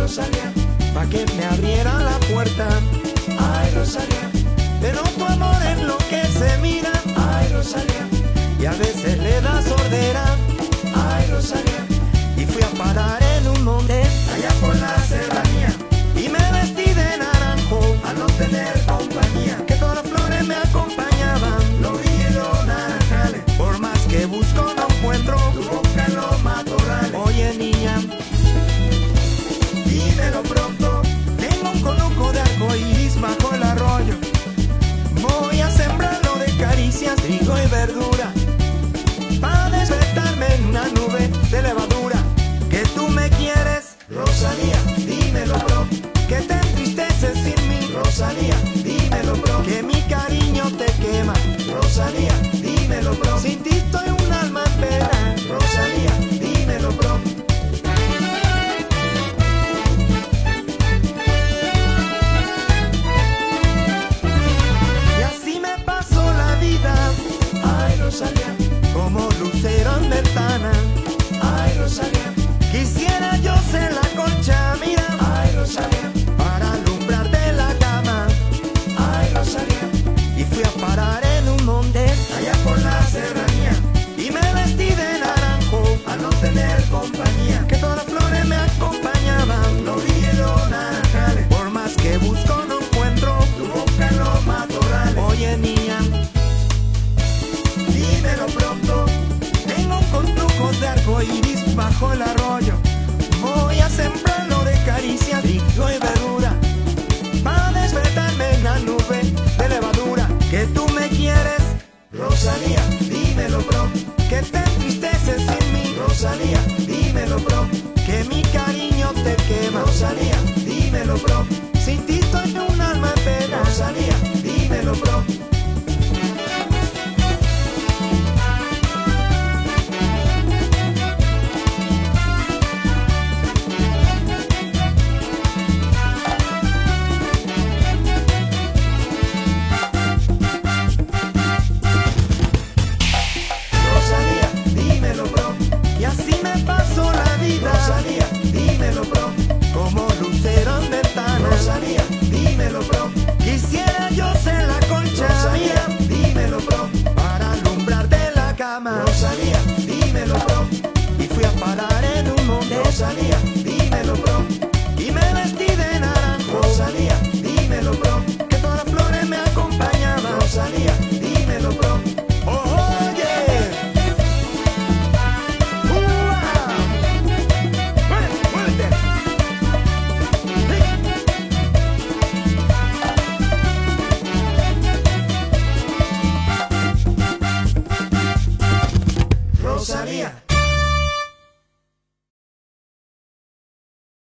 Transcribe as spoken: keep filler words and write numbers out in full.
Rosalía, pa' que me abriera la puerta. ay Rosalía, Pero tu amor es lo que se mira, ay Rosalía, y a veces le da sordera. ay Rosalía, Y fui a parar en un monte, allá por la serranía, y me vestí de naranjo, a no tener compañía, que todas las flores me acompañaban. los ríos y los naranjales, Por más que busco no encuentro. tu boca en los matorrales. Oye niña, Dímelo pronto, tengo un conuco de arco iris bajo el arroyo. Voy a sembrarlo de caricias, trigo y verdura, pa' despertarme en una nube de levadura. Que tú me quieres, Rosalía, dímelo pronto, que te entristeces sin mí, Rosalía, dímelo pronto, que mi cariño te quema. Rosalía, dímelo pronto, Sin ti estoy un alma en pena. Rosalía, dímelo pronto. Y así me pasó la vida, Ay Rosalía, como lucero en ventana. ay Rosalía, Quisiera yo ser la concha, mira, ay Rosalía, para alumbrarte la cama. ay Rosalía, Y fui a parar en un monte, allá por la serranía, y me vestí de naranjo, a no tener compañía, que todas las flores me acompañaban. los ríos y los naranjales, Por más que busco no encuentro. tu boca en los matorrales. Oye niña, Dímelo pronto, tengo un contujo de arco iris bajo el arroyo. Voy a sembrarlo de caricias, trigo y verdura, pa' despertarme en la nube de levadura. Que tú me quieres, Rosalía, dímelo pronto, que te entristeces sin mí, Rosalía, dímelo pronto, que mi cariño te quema. Rosalía, dímelo pronto, Sin ti